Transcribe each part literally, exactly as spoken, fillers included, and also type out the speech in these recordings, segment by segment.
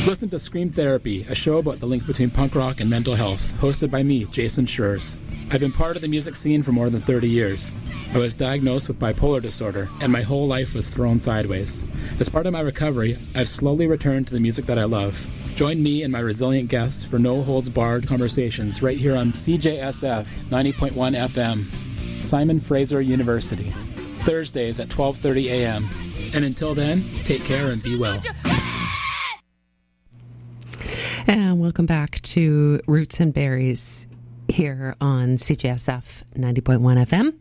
Listen to Scream Therapy, a show about the link between punk rock and mental health, hosted by me, Jason Schurz. I've been part of the music scene for more than thirty years. I was diagnosed with bipolar disorder, and my whole life was thrown sideways. As part of my recovery, I've slowly returned to the music that I love. Join me and my resilient guests for no-holds-barred conversations right here on C J S F ninety point one F M, Simon Fraser University, Thursdays at twelve thirty a.m. And until then, take care and be well. And welcome back to Roots and Berries here on C J S F ninety point one F M.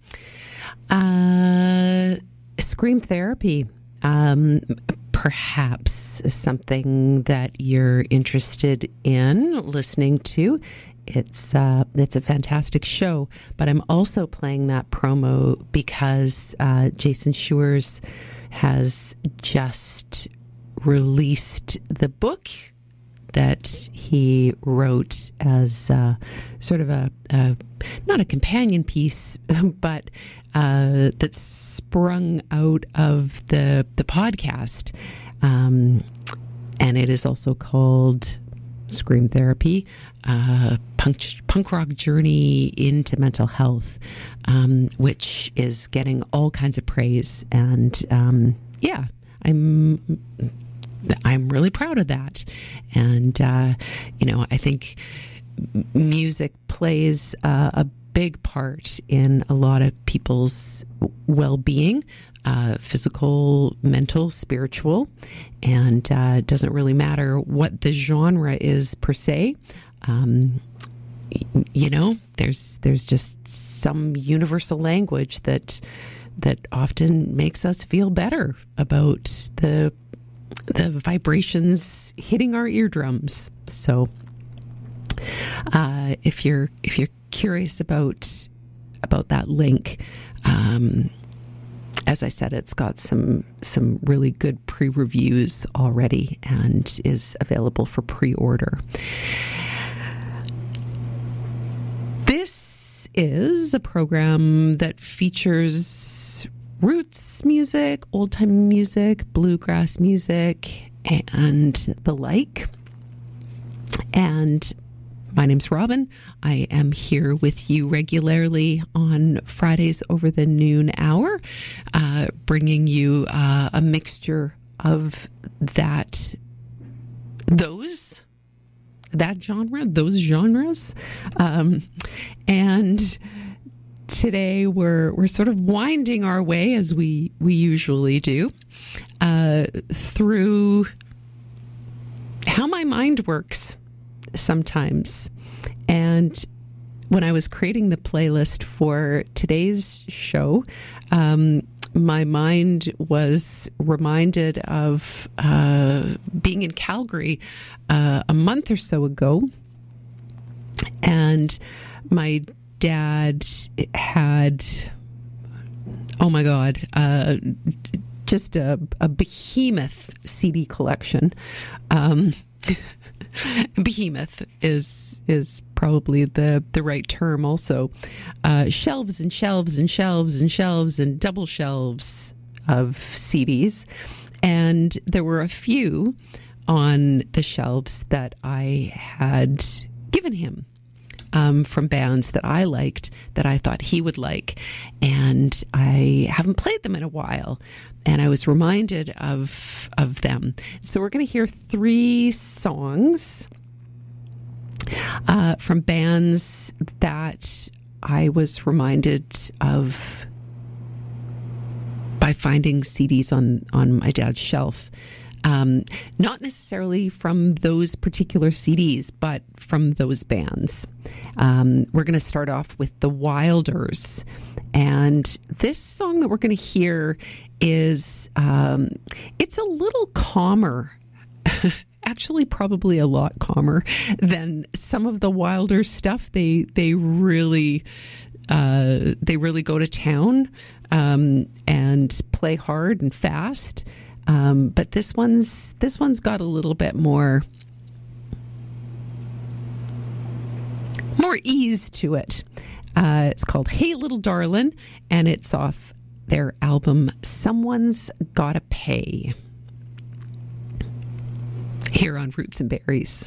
Uh, Scream Therapy, um, perhaps something that you're interested in listening to. It's uh, it's a fantastic show, but I'm also playing that promo because uh, Jason Schurz has just released the book that he wrote as uh, sort of a, a, not a companion piece, but uh, that sprung out of the the podcast. Um, and it is also called Scream Therapy, uh, punk, punk rock journey into mental health, um, which is getting all kinds of praise. And um, yeah, I'm... I'm really proud of that. And, uh, you know, I think music plays uh, a big part in a lot of people's well-being, uh, physical, mental, spiritual. And uh, it doesn't really matter what the genre is per se. Um, you know, there's there's just some universal language that that often makes us feel better about the the vibrations hitting our eardrums. So uh, if you're if you're curious about about that link, um, as I said, it's got some some really good pre-reviews already and is available for pre-order. This is a program that features roots music, old-time music, bluegrass music, and the like. And my name's Robin. I am here with you regularly on Fridays over the noon hour, uh, bringing you uh, a mixture of that, those, that genre, those genres. Um, and today we're we're sort of winding our way, as we we usually do, uh, through how my mind works sometimes. And when I was creating the playlist for today's show, um, my mind was reminded of uh, being in Calgary uh, a month or so ago, and my dad had, oh my God, uh, just a, a behemoth C D collection. Um, behemoth is is probably the, the right term also. Uh, shelves and shelves and shelves and shelves and double shelves of C Ds. And there were a few on the shelves that I had given him. Um, from bands that I liked, that I thought he would like. And I haven't played them in a while. And I was reminded of of them. So we're going to hear three songs uh, from bands that I was reminded of by finding C Ds on, on my dad's shelf. Um, not necessarily from those particular C Ds, but from those bands. Um, we're going to start off with the Wilders. And this song that we're going to hear is, um, it's a little calmer, actually probably a lot calmer than some of the Wilders stuff. They, they really, uh, they really go to town, um, and play hard and fast. Um, but this one's this one's got a little bit more more ease to it. Uh, it's called Hey Little Darlin', and it's off their album Someone's Gotta Pay. Here here on Roots and Berries.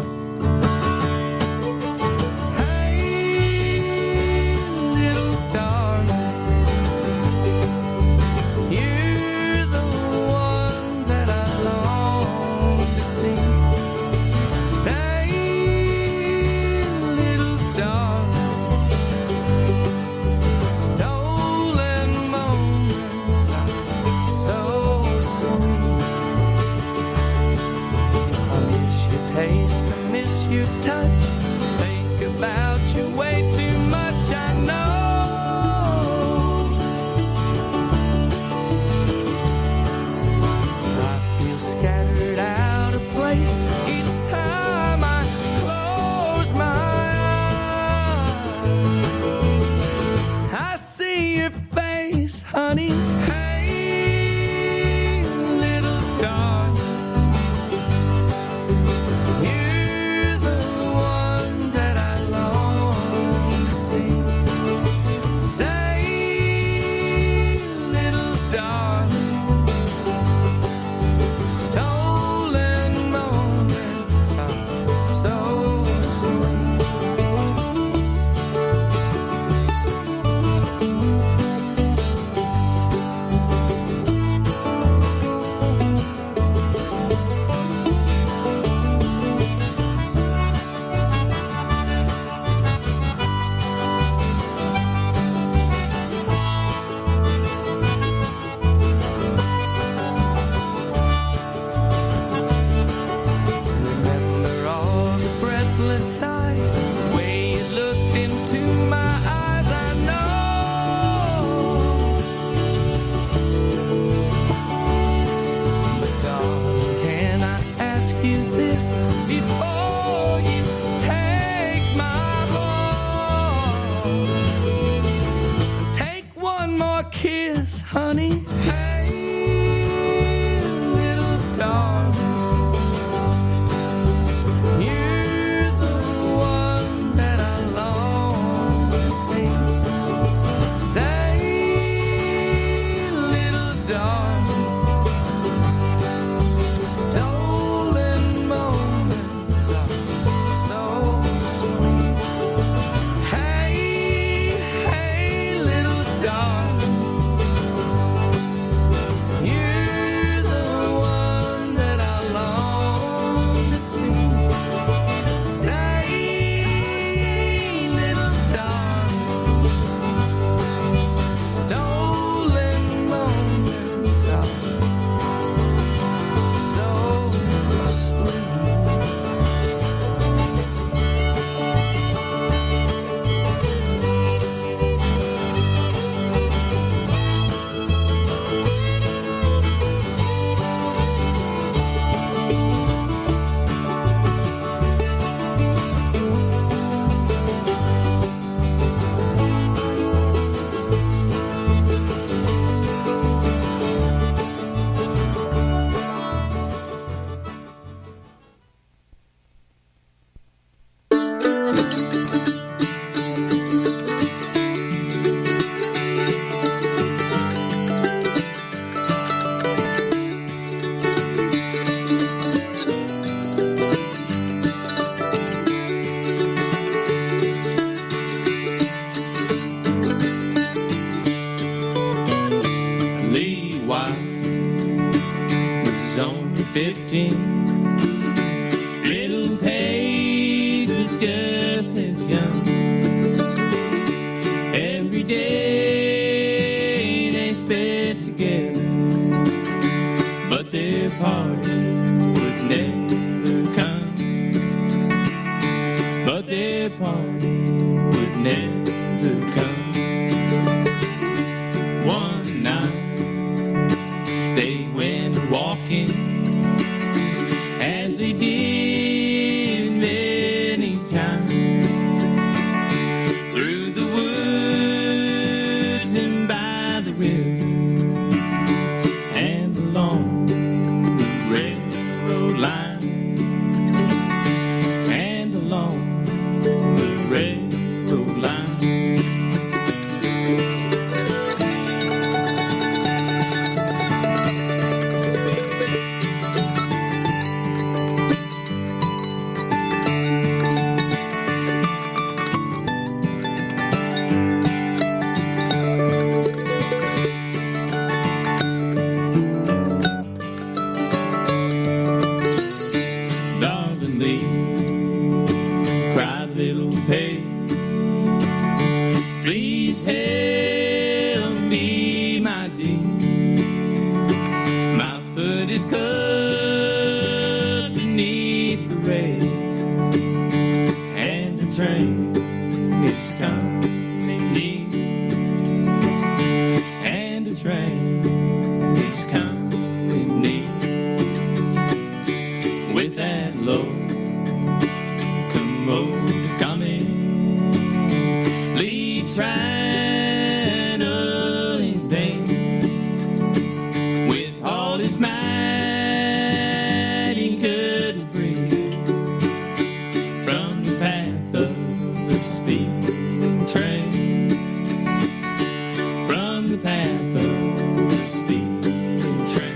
Little Paige was just as young. Every day they spent together, but their party would never come. But their party would never come. One night they went walking, as they did many times, through the woods and by the river and along the railroad line, and along the railroad line. was mighty good and free from the path of the speeding train, from the path of the speeding train.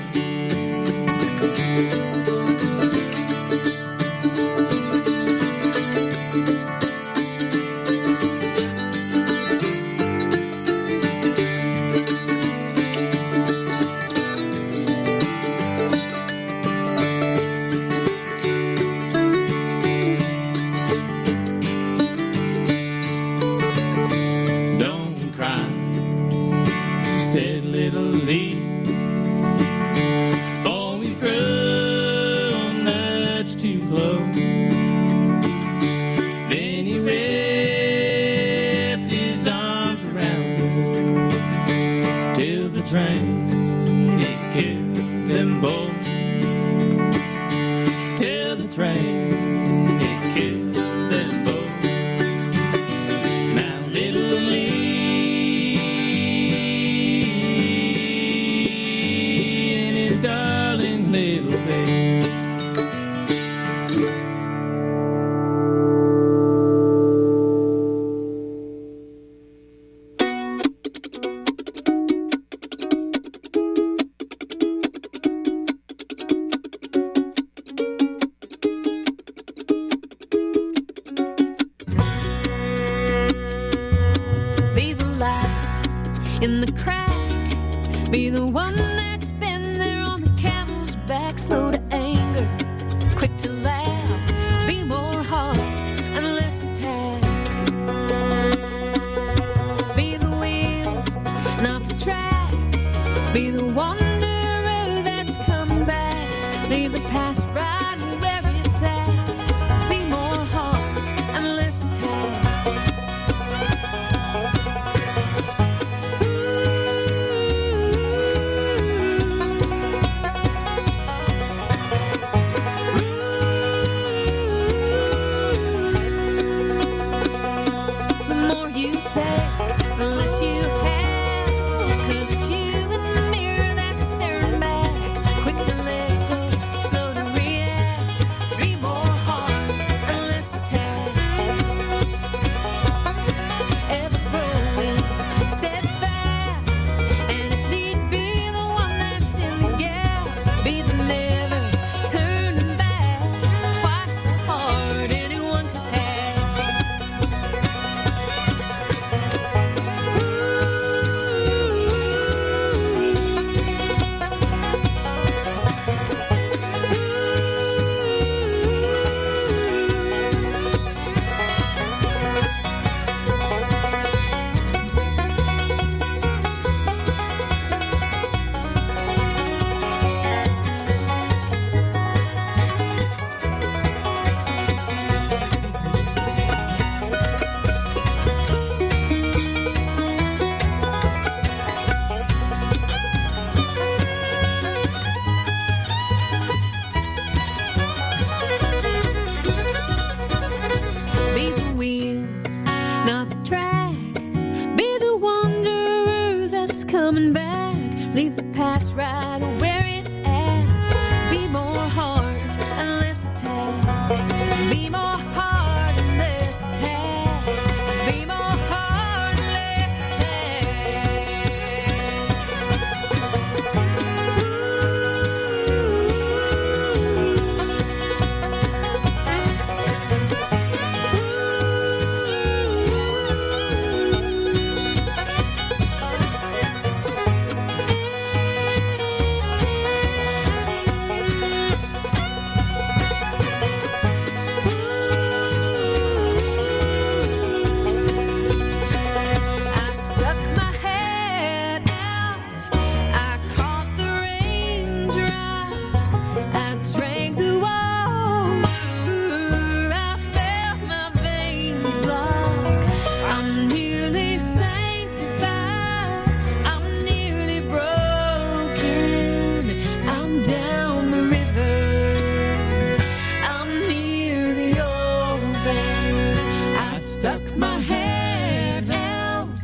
For we've grown much too close. Then he wrapped his arms around her till the train it killed them both. Till the train it killed them both. Now little Lee darling little babe. Be the light in the crack, be the one that's been there on the camel's back, slow to anger, quick to laugh, be more heart and less attack. Be the wheels, not the track, be the wanderer that's come back, leave the past right where it's at, be more heart and less attack.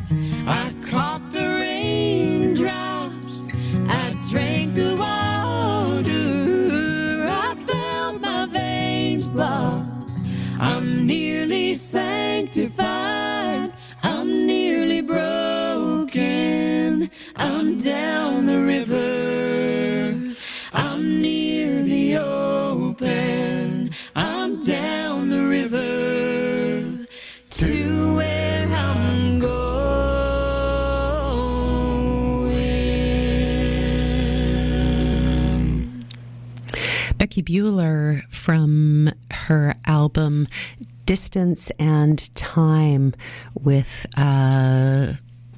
Drank the water. I'm near the open. I'm down the river to where I'm going. Becky Bueller from her album Distance and Time, with a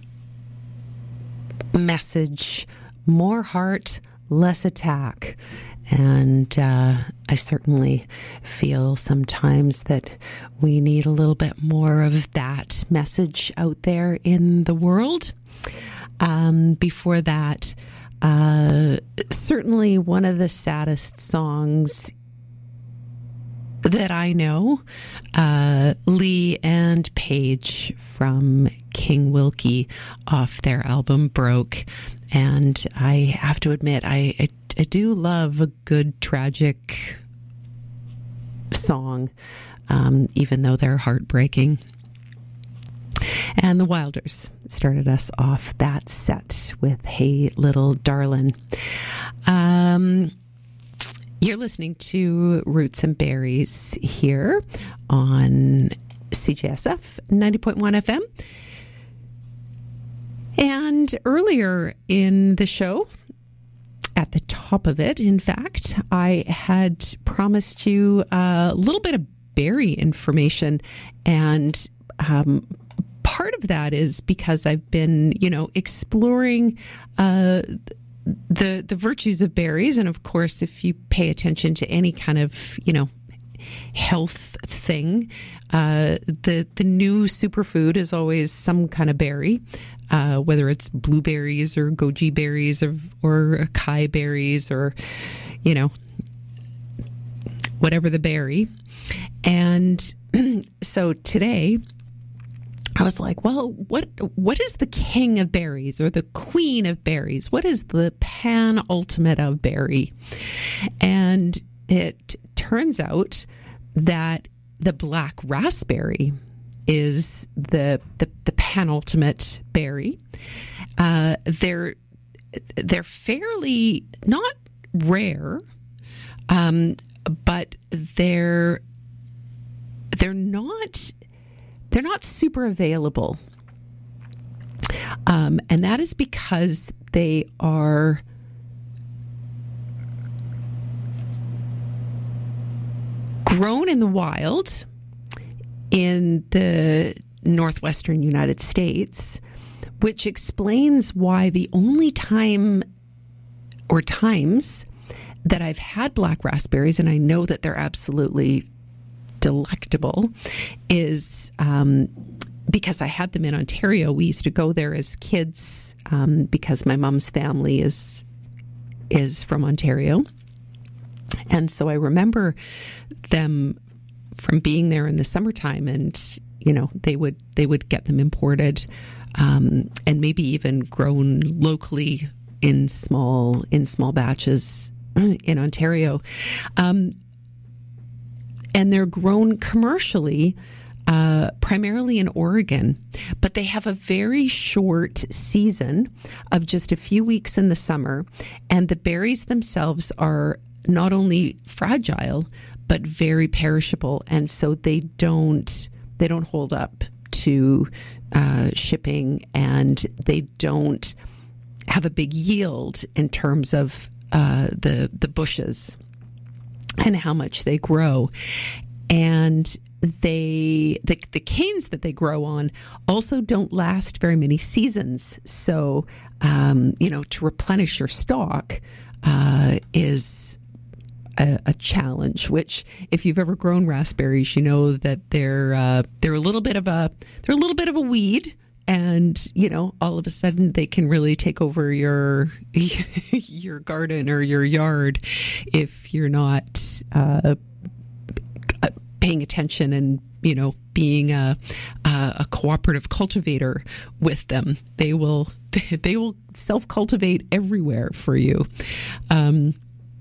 message, more heart, less attack. And uh, I certainly feel sometimes that we need a little bit more of that message out there in the world. Um, before that, uh, certainly one of the saddest songs that I know, uh, Lee and Paige from King Wilkie off their album Broke. And I have to admit, I, I, I do love a good tragic song, um, even though they're heartbreaking. And the Wilders started us off that set with Hey Little Darlin'. Um... You're listening to Roots and Berries here on C J S F ninety point one F M. And earlier in the show, at the top of it, in fact, I had promised you a little bit of berry information. And um, part of that is because I've been, you know, exploring uh the the virtues of berries. And of course, if you pay attention to any kind of, you know, health thing, uh, the the new superfood is always some kind of berry, uh, whether it's blueberries or goji berries or, or acai berries or, you know, whatever the berry. And so today, I was like, well, what what is the king of berries or the queen of berries? What is the pan-ultimate of berry? And it turns out that the black raspberry is the the, the pan-ultimate berry. Uh, they're they're fairly not rare, um, but they're they're not. They're not super available. Um, and that is because they are grown in the wild in the northwestern United States, which explains why the only time or times that I've had black raspberries, and I know that they're absolutely delectable, is um, because I had them in Ontario. We used to go there as kids um, because my mom's family is is from Ontario. And so I remember them from being there in the summertime, and, you know, they would they would get them imported um, and maybe even grown locally in small in small batches in Ontario. Um, and they're grown commercially, uh, primarily in Oregon, but they have a very short season of just a few weeks in the summer, and the berries themselves are not only fragile but very perishable, and so they don't they don't hold up to uh, shipping, and they don't have a big yield in terms of uh, the the bushes and how much they grow. And they the, the canes that they grow on also don't last very many seasons. So, um, you know, to replenish your stock uh, is a, a challenge. Which, if you've ever grown raspberries, you know that they're uh, they're a little bit of a they're a little bit of a weed. And, you know, all of a sudden they can really take over your your garden or your yard if you're not uh, paying attention and, you know, being a, a cooperative cultivator with them. They will they will self-cultivate everywhere for you. Um,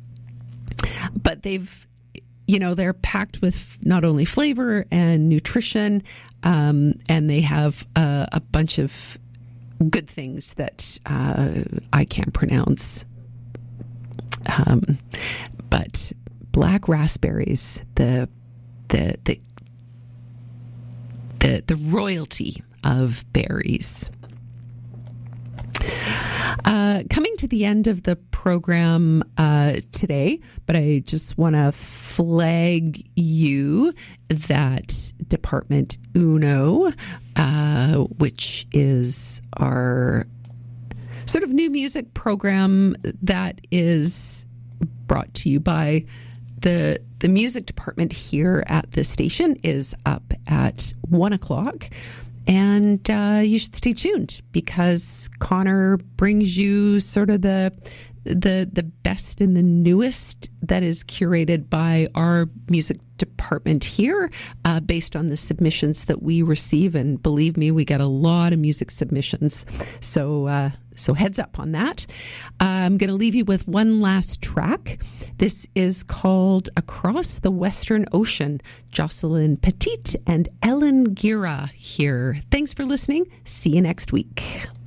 but they've, you know, they're packed with not only flavor and nutrition, Um, and they have uh, a bunch of good things that uh, I can't pronounce. Um, but black raspberries, the the the the the royalty of berries. Uh, coming to the end of the program uh, today, but I just want to flag you that Department Uno, uh, which is our sort of new music program that is brought to you by the the music department here at the station, is up at one o'clock. And uh, you should stay tuned, because Connor brings you sort of the the the best and the newest that is curated by our music department here, uh, based on the submissions that we receive. And believe me, we get a lot of music submissions. So uh, so heads up on that. Uh, I'm going to leave you with one last track. This is called Across the Western Ocean. Jocelyn Petit and Ellen Gira here. Thanks for listening. See you next week.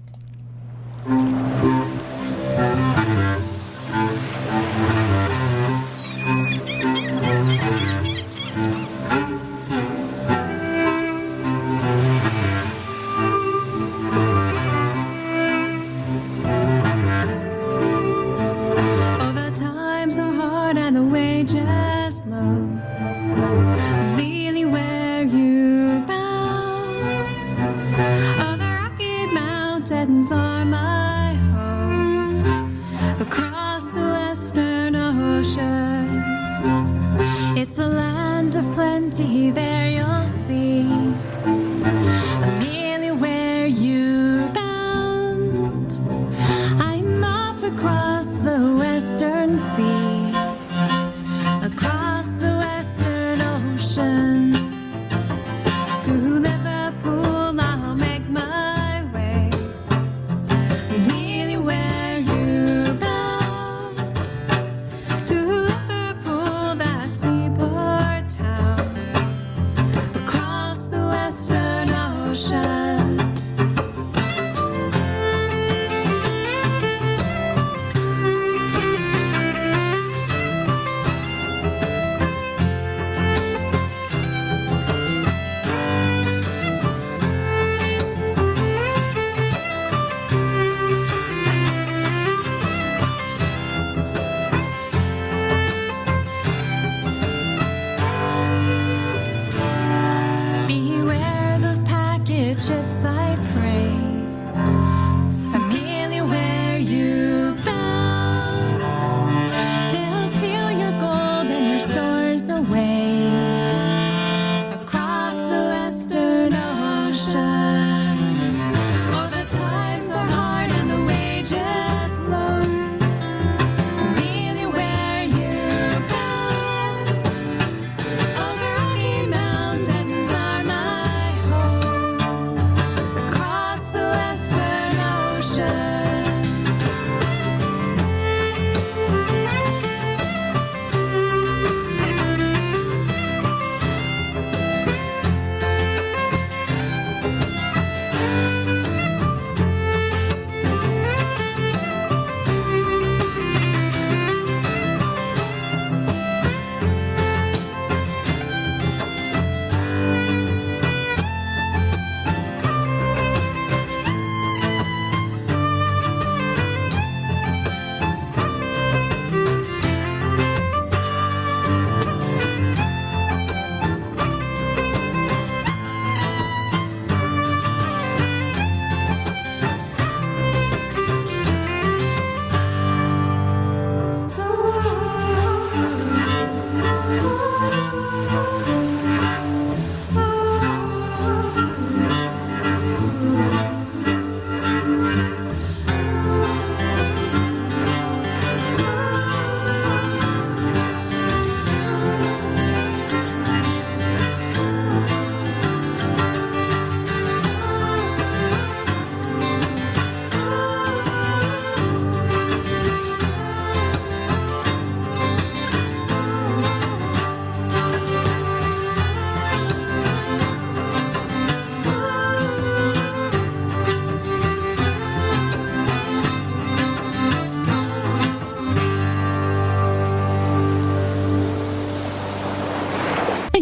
Just low, really where you bound. Oh, the Rocky Mountains are my home. Across the Western Ocean, it's a land of plenty. There you'll see, really where you bound. I'm off across the Western Sea. Across the Western Ocean to Liverpool, I'll make my way. Really where you bound, to Liverpool, that seaport town.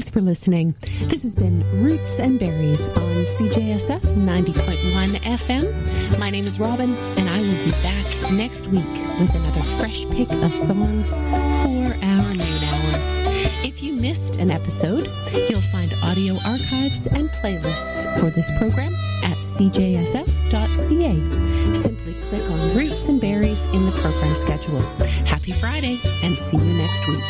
Thanks for listening. This has been Roots and Berries on C J S F ninety point one F M. My name is Robin, and I will be back next week with another fresh pick of songs for our noon hour. If you missed an episode, you'll find audio archives and playlists for this program at c j s f dot c a. Simply click on Roots and Berries in the program schedule. Happy Friday, and see you next week.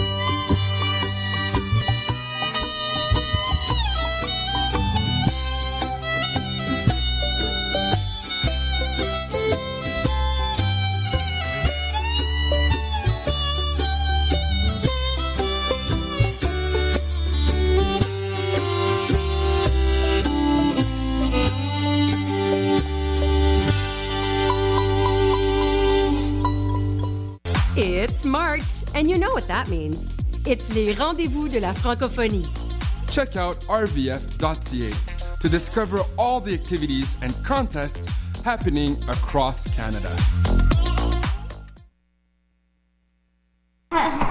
It's March, and you know what that means. It's les rendezvous de la francophonie. Check out r v f dot c a to discover all the activities and contests happening across Canada.